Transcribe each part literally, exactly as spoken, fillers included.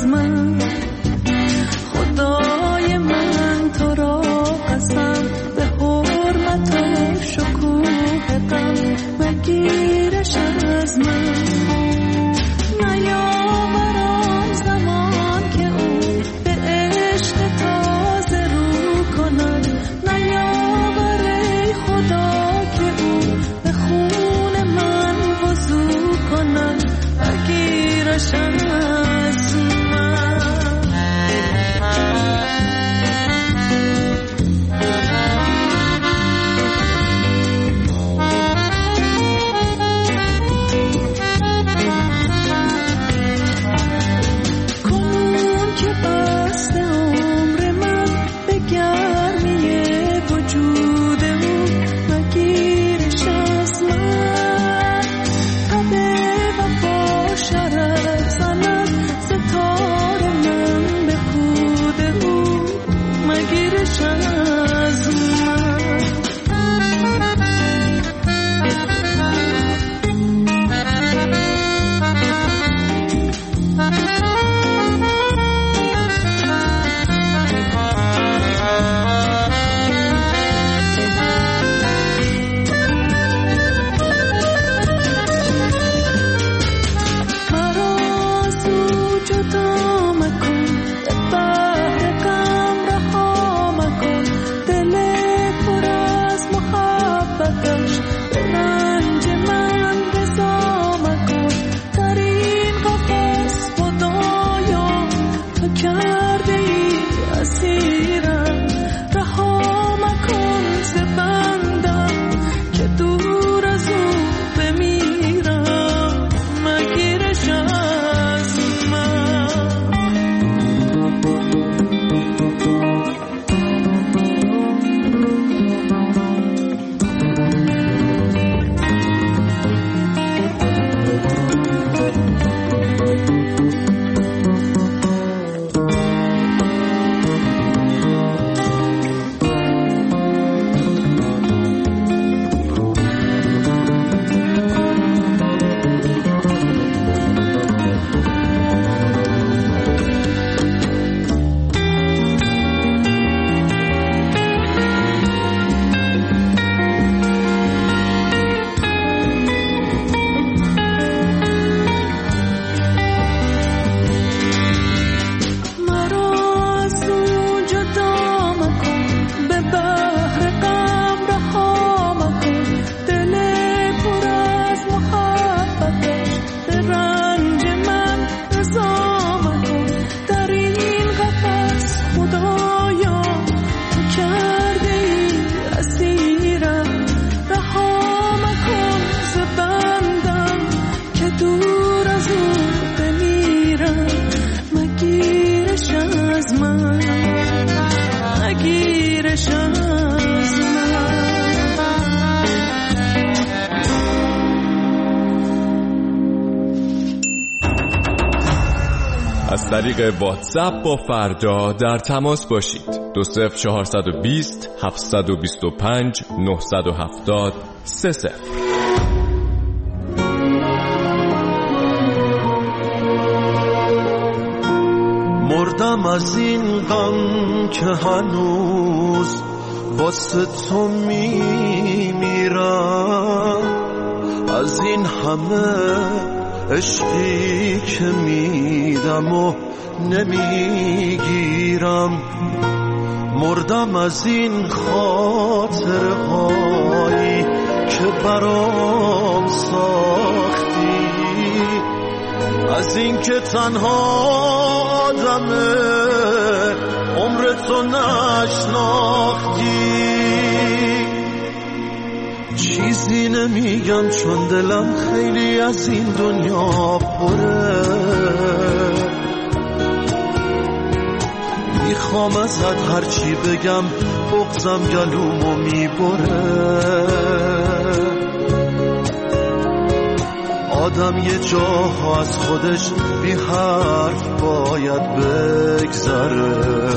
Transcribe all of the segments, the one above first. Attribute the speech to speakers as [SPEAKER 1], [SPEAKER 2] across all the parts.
[SPEAKER 1] از من. خدای من تو را قسم به حرمت و شکوه غم مگیرش از من. نیاورم زمان که او به عشق تازه رو کند. نیاور ای خدا که او به خون من وضو کند مگیرش از من.
[SPEAKER 2] از طریق واتساپ با فردا در تماس باشید. دو صفر چهارصد و بیست هفتصد و بیست و پنج نهصد و هفتاد سه صفر.
[SPEAKER 3] مردم از این غم که هنوز واسه تو میمیرم، از این همه عشقی که میدم و نمیگیرم. مردم از این خاطره هایی که برام ساختی، از این که تنها آدمه عمر تو نشناختی. چیزی نمیگم چون دلم خیلی از این دنیا پره، میخوام ازت هرچی بگم بغضم گلومو میبره. آدم یه جاها از خودش بی حرف باید بگذره.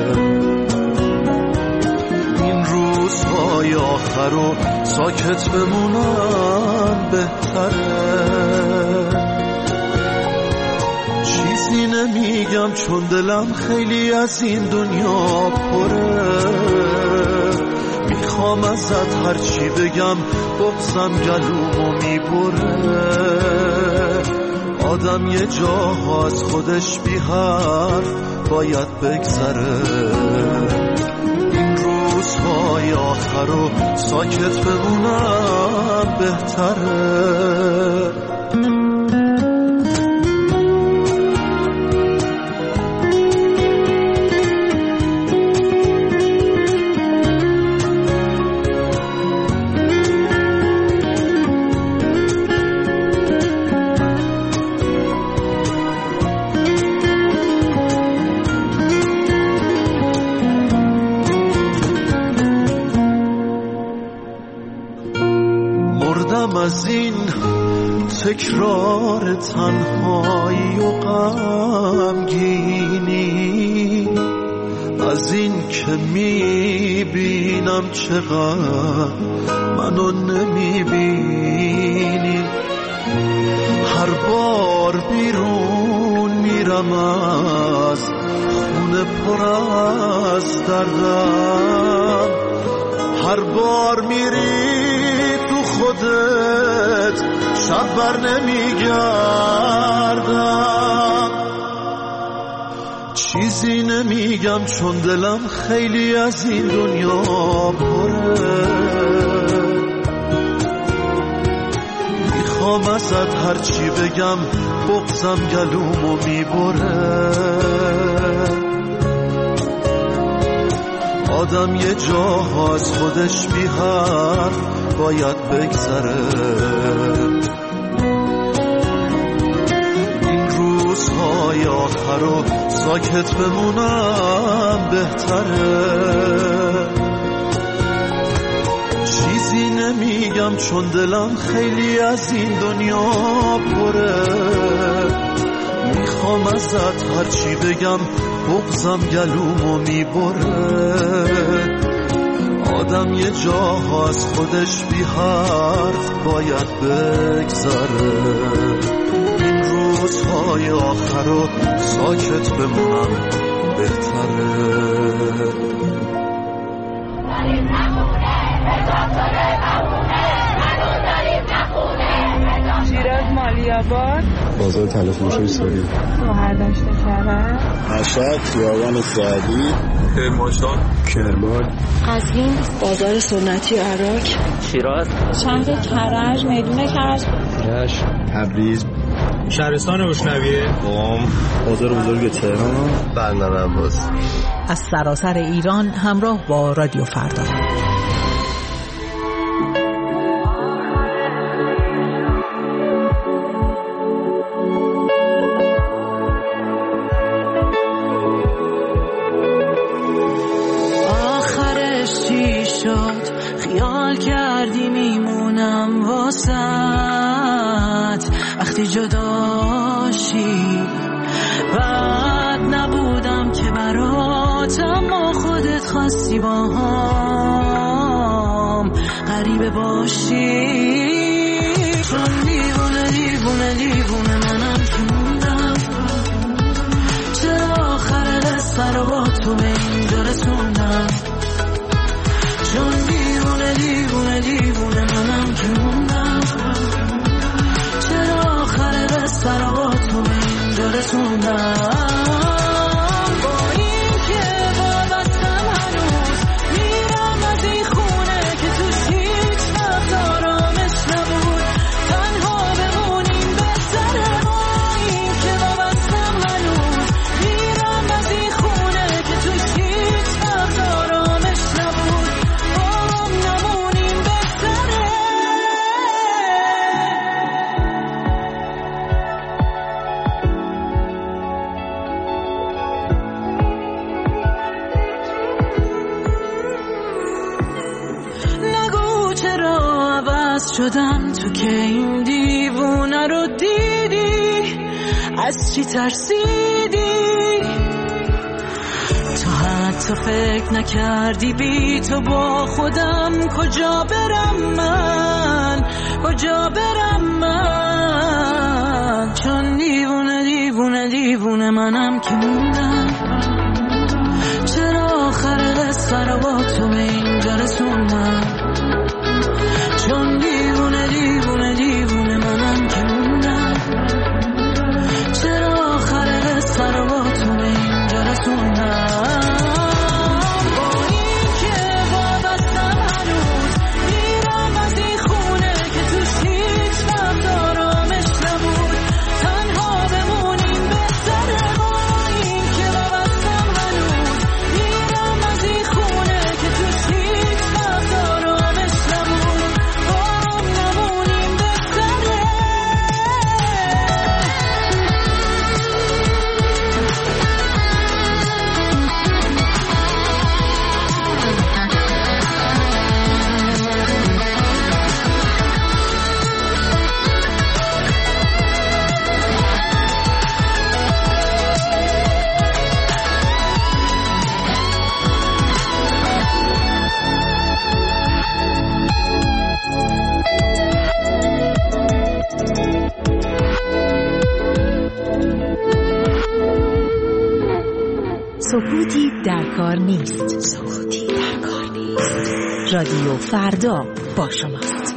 [SPEAKER 3] این روزهای آخر رو ساکت بمونم بهتره. چیزی چیزی نمیگم چون دلم خیلی از این دنیا پره، میخوام ازت هرچی بگم بغضم گلومو میبره. آدم یه جاها از خودش بی حرف باید بگذره، این روزهای آخر رو ساکت بمونم بهتره. از این تکرار تنهایی و غمگینی، از این که میبینم چقدر منو نمیبینی. هر بار بیرون میرم از خونه پر از دردم، هر بار میری خودت شب بر نمیگردم. چیزی نمیگم چون دلم خیلی از این دنیا پره، میخوام ازت هرچی بگم بغضم گلومو میبره. آدم یه جاها از خودش بی حرف باید بگذره، این روزهای آخر رو ساکت بمونم بهتره. چیزی نمیگم چون دلم خیلی از این دنیا پره، میخوام ازت هرچی بگم بغضم گلومو میبره. آدم یه جاها از خودش بی حرف باید بگذره، این روزهای آخر رو ساکت بمونم بهتره.
[SPEAKER 4] شیراز مالی‌آباد،
[SPEAKER 5] بازار تلفروشی سوری،
[SPEAKER 4] مهردشت کرد،
[SPEAKER 5] مشهد خیابان سعدی،
[SPEAKER 2] کرمانشاه،
[SPEAKER 5] کرمان،
[SPEAKER 6] قزوین، بازار سنتی عراق،
[SPEAKER 7] شیراز،
[SPEAKER 4] شهر کرج، میدون کرج،
[SPEAKER 5] رشت، تبریز،
[SPEAKER 8] شهرستان روشنویه،
[SPEAKER 5] قم، بازار بزرگ تهران، بندر عباس.
[SPEAKER 9] از سراسر ایران همراه با رادیو فردا.
[SPEAKER 1] خیال کردی میمونم واسط وقتی جداشی، بعد نبودم که برات اما خودت خواستی با هم غریبه باشی. چون دیوونه دیوونه دیوونه منم که موندم، چرا آخر قصه رو با تو به اینجا رسوندم. چون دیوونه دیوونه دیوونه منم که موندم، چرا آخر قصه رو با تو به اینجا رسوندم. با این که وابستم هنوز میرم از این خونه که توش هیچ وقت آرامش نبود، تنها بمونیم بهتره. با این که وابستم هنوز میرم از این خونه که توش هیچ وقت آرامش نبود، شدم تو که این دیوونه رو دیدی، از چی ترسیدی؟ تو حتی فکر نکردی بی تو با خودم کجا برم من، کجا برم من. چون دیوونه دیوونه دیوونه دیوونه منم که موندم، چرا آخر قصه رو با تو به اینجا رسوندم، چون دیوونه دیوونه دیوونه منم که موندم، چرا آخر قصه رو با تو به اینجا رسوندم.
[SPEAKER 9] سکوتی در کار نیست. سکوتی در کار نیست. رادیو فردا با شماست.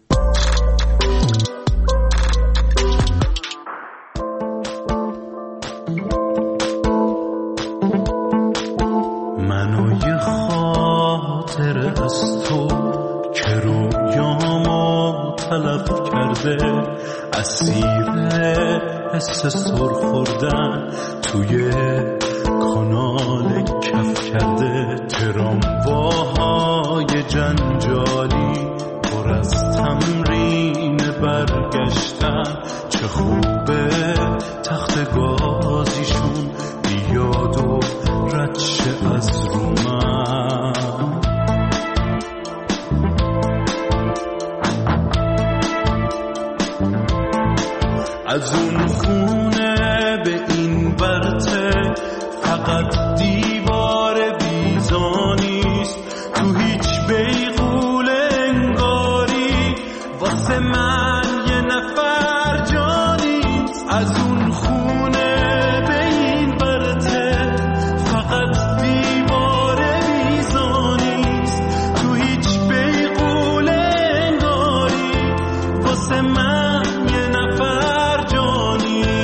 [SPEAKER 3] منو یه خاطر از تو که رویامو تلف کرده، اسیر حس سر خوردن توی کانال کف کرده، ترامواهای جنجالی پر از تمرین برگشتن، چه خوبه تخت گازیشون بیاد و رد شه از رو من. از اون خونه به این برته فقط دیوار بیزانیست، تو هیچ بیغول انگاری واسه من یه نفر جانیست. از اون خونه به این برته فقط دیوار بیزانیست، تو هیچ بیغول انگاری واسه من یه نفر جانیست.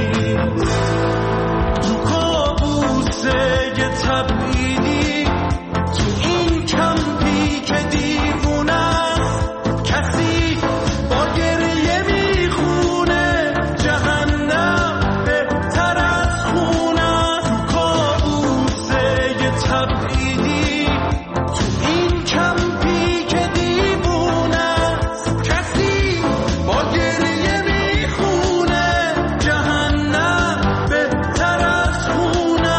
[SPEAKER 3] یه تبعیدی تو این کمپی که دیوونه است، کسی با گریه میخونه جهنم بهتر از خونه است. تو کابوسه یه تبعیدی تو این کمپی که دیوونه است، کسی با گریه میخونه جهنم بهتر از خونه.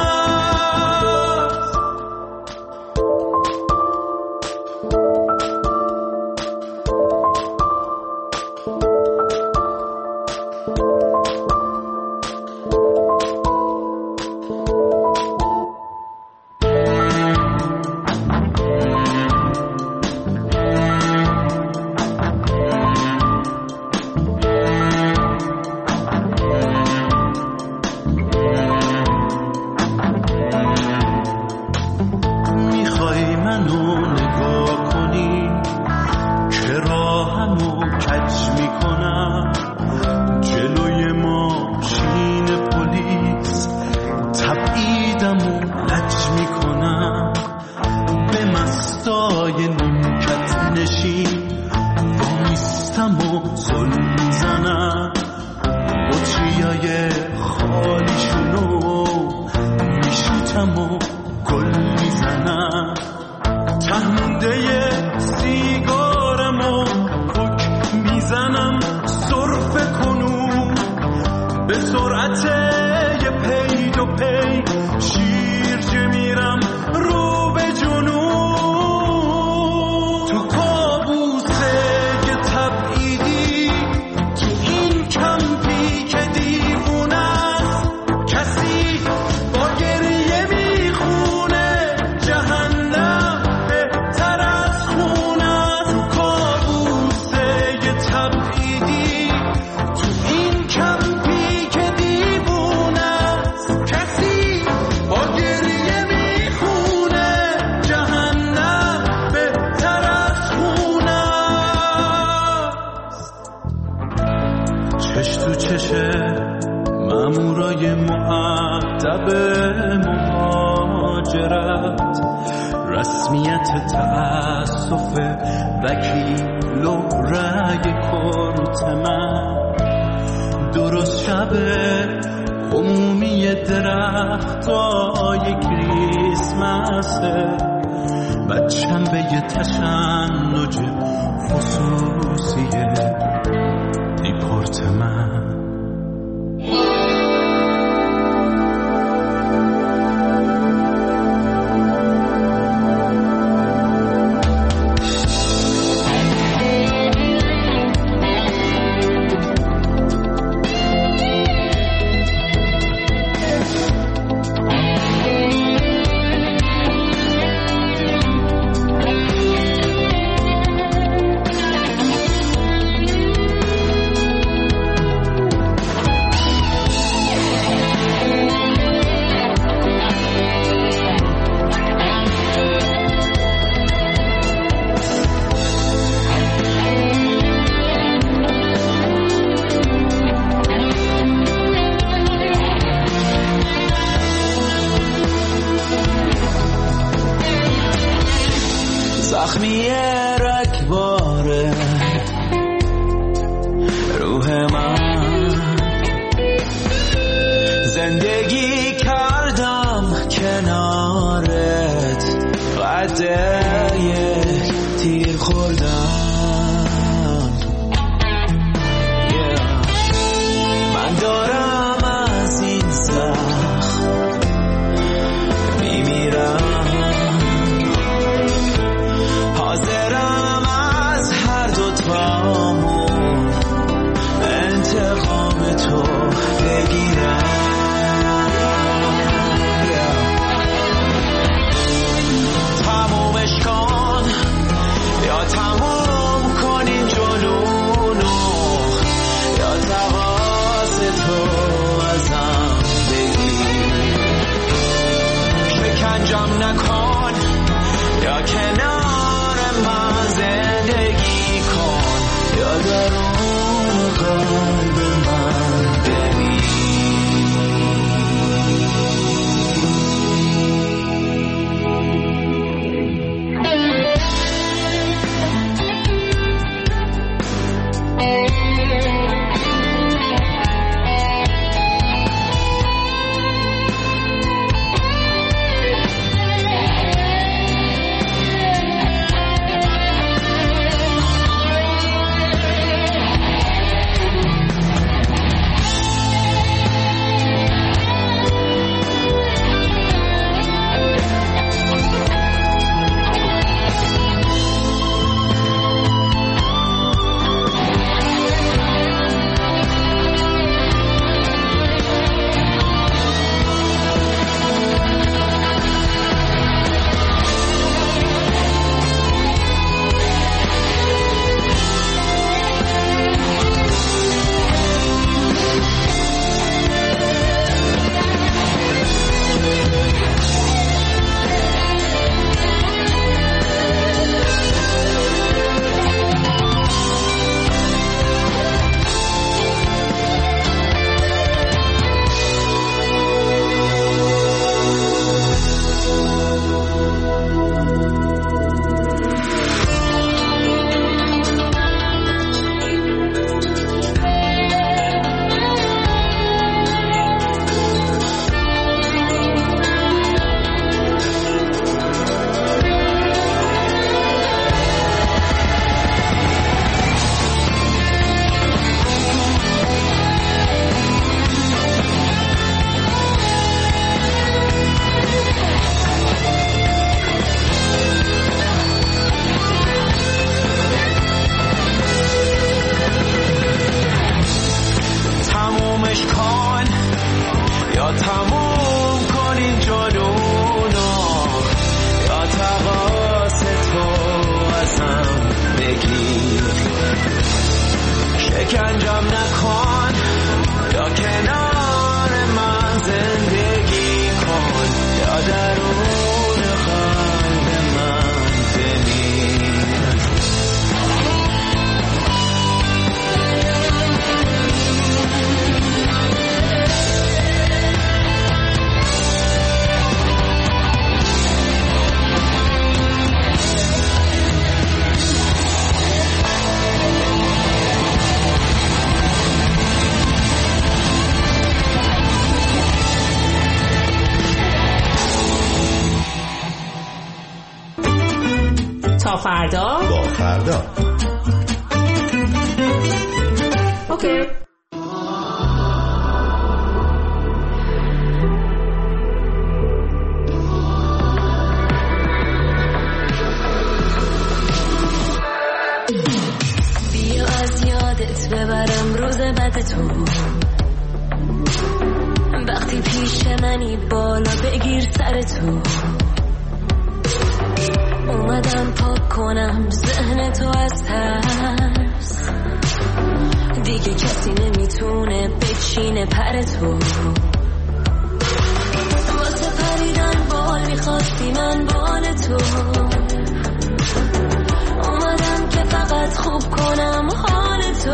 [SPEAKER 3] میخوای منو نگاه کنی که راهمو کج میکنم، جلوی ماشین پلیس تبعیدمو لج میکنم، به مستای نیمکت نشین بامیستم و ظلم میزنم، بطریای خالیشونو میشوتم و گل میزنم، تهمونده سیگارمو پک میزنم سرفه کنون، به سرعت یه پی دو پی شیرجه میرم رو به جنون. تو کابوسه یه تبعیدی تو این کمپی که دیوونه است، کسی با گریه میخونه جهنم بهتر از خونه. تو کابوسه یه تبعیدی تو این کمپی که دیوونه مؤدب مهاجرت، رسمیت تأسف وکیل و رگ کرت من، درست شب عمومی درختای کریسمسه، بچم به یه تشنج خصوصی دیپورت من.
[SPEAKER 1] زخمی رگباره روح من، زندگی کردم کنارت، قده یک تیر خوردم. yeah. من دارم از این زخم میمیرم، حاضرم از هر دو تامون انتقام تو بگیرم. تمومش کن یا تموم کن این جنونو، یا تقاص تو ازم بگیر. شکنجم نکن یا کنار من زندگی کن، یا درون قلب من ببین. شکنجم نکن یا کنار من زندگی کن، یا درون قلب من بمیر.
[SPEAKER 9] فردا
[SPEAKER 7] با فردا.
[SPEAKER 9] اوکی.
[SPEAKER 1] بیا از یادت ببرم روز بد تو، وقتی پیش منی بالا بگیر سر تو، اومدم پاک کنم ذهن تو از ترس، دیگه کسی نمیتونه بچینه پر تو، واسه پریدن بال میخواستی من بال تو، اومدم که فقط خوب کنم حال تو،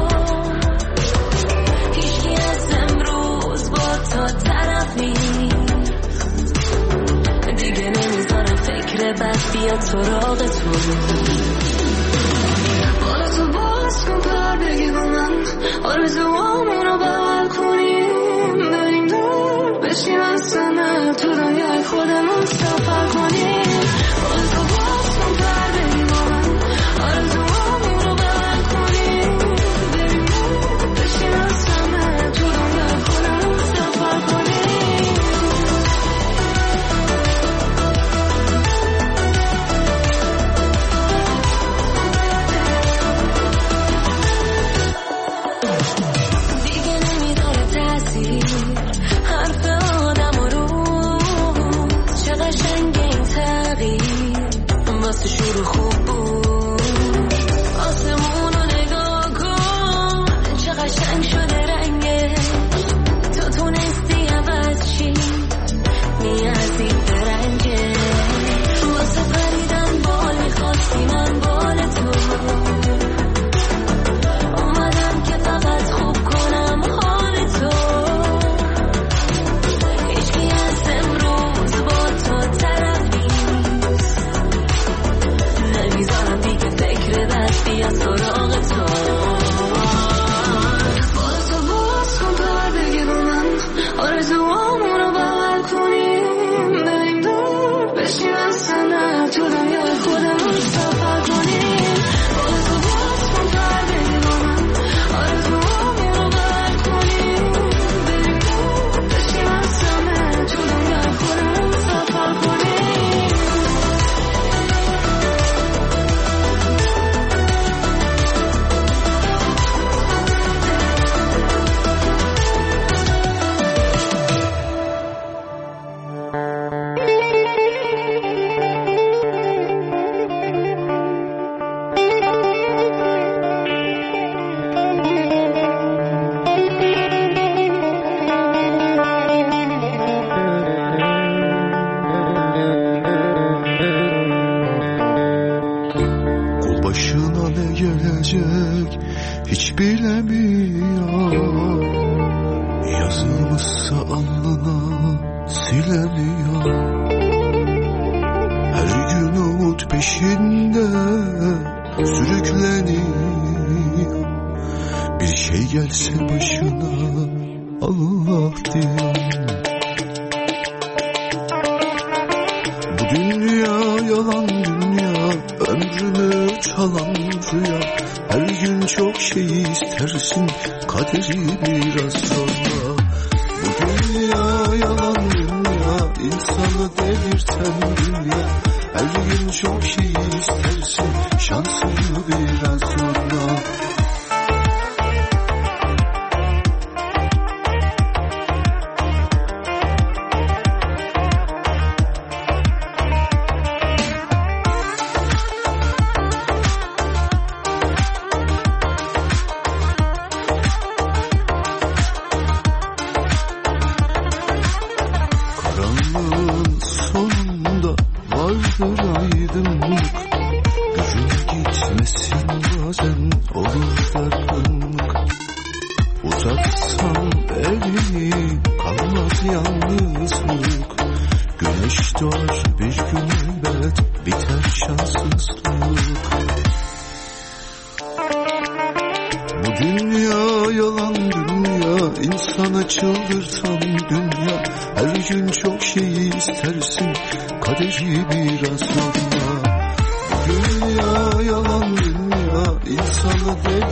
[SPEAKER 1] هیچکی از امروز با تا طرف نیست، دیگه نمیذارم فکر بد بیاد سراغ تو، بالا تو باز کن پر بگی با من آرزوامون رو بغل کنیم، بریم دور بشیم از سمه تو دنیای خودمون سفر کنیم، بالا تو باز کن پر بگی با من آرزوامون رو بغل کنیم، بریم دور بشیم از سمه تو دنیای خودمون سفر کنیم. شروع خوب بود آسمون رو نگاه کن چه قشنگ شده رنگش، تو تونستی عوض چی نیازی به رنگه، واسه پریدن بال میخواستی من بال تو، اومدم که فقط خوب کنم حال تو، هیچکی از امروز با تو طرف نمیذارم دیگه فکر بد بیا سراغ تو، بالا تو باز کن پر بگی با من آرزوامون رو بغل کنیم، بریم دور بشیم از سمه تو دنیای خودمون سفر کنیم، بالا تو باز کن پر بگی با من آرزوامون رو بغل کنیم، بریم دور بشیم از سمه تو دنیای خودمون سفر کنیم.
[SPEAKER 3] Başına ne gelecek hiç bilemiyor, yazılmışsa alnına silemiyor, her gün umut peşinde sürükleniyor, bir şey gelse başına Allah diyor. Bu dünya yalan dünya, ömrümü çalan rüya, her gün çok şey istersin kaderi biraz zorla. Bu dünya yalan dünya, insanı delirten dünya, her gün çok şey istersin şansını biraz zorla. Çıldırtan dünya, her gün çok şey istersin kaderi biraz zorla. Bu dünya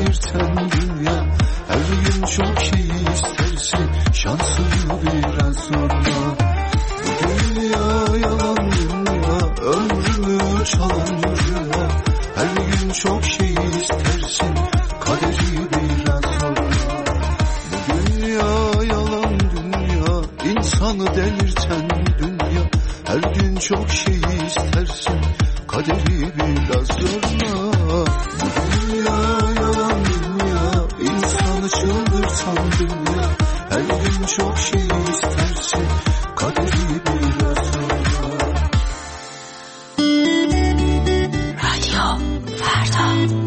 [SPEAKER 3] delirten dünya. Her gün çok iyi istersin, şansını biraz zorla. Bu dünya yalan dünya, ömrümü çalan rüya. Her gün çok şey istersin, kaderi biraz zorla. Bu dünya yalan dünya, insanı delirten dünya. Her gün çok şey istersin, kaderi biraz zorla. Bu dünya yalan dünya, insanı çıldırtan dünya. Her gün çok şey istersin, kaderi biraz zorla.
[SPEAKER 9] رادیو فردا.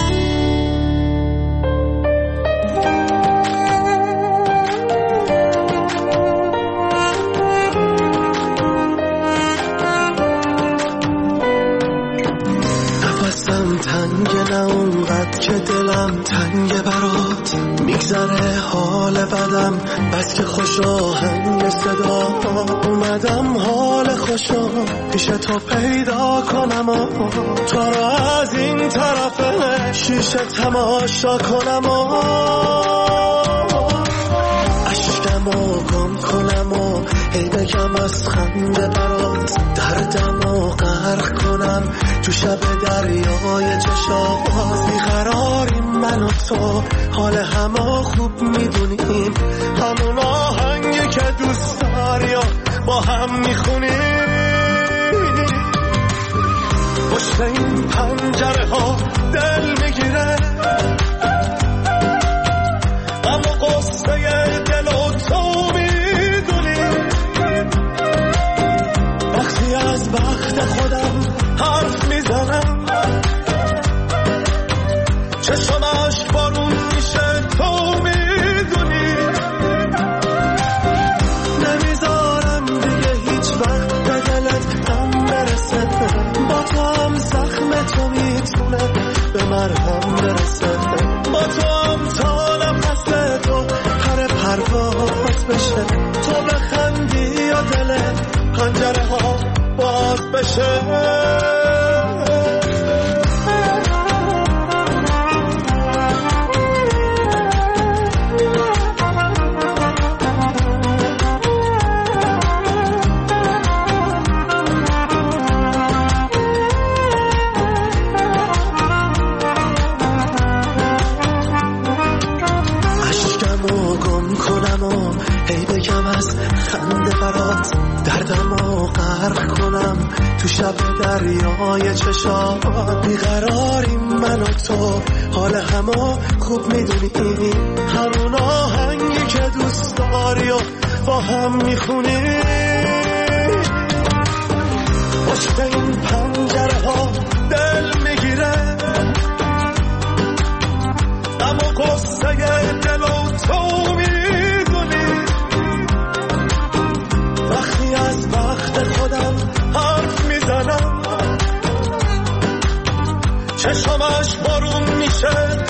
[SPEAKER 3] نفسم تنگ نه اونقدر که دلم تنگ برات. میگذره حال بدم بس که خوش آهنگ صدا. اومدم حال خوشا پیش تو پیدا کنم، تو رو از این طرف شیشه تماشا کنم، اشکمو گم کنم و هی بگم از خنده برات. دردمو غرق کنم تو شب دریای چشات. بیقراریم من و تو، حال همو خوب میدونیم، همون آهنگی که دوست داری و با هم میخونیم. پشت این پنجره ها دل میگیره، اما قصه دل و تو میدونی. وقتی از بخت خودم حرف میزنم، چشمش بارون میشه تو میدونی. نمیذارم دیگه هیچ وقت به دلت هم برسه، با تو هم زخم تو میتونه به مرهم برسه. با تو هم تا نفس تو پر پرواز بشه، تو بخندی یا دلت پنجره ها باز بشه. اشکمو گم کنم و هی بگم از خنده برات. دردمو غرق کنم تو شب دریای چشات. بیقراریم من و تو، حال همو خوب میدونی، همون آهنگی که دوست داری و با هم میخونی. پشت این پنجره ها دل میگیره، اما قصه دل و تو میدونی. وقتی از بخت خودم حرف میزنم، چشمش بارون میشه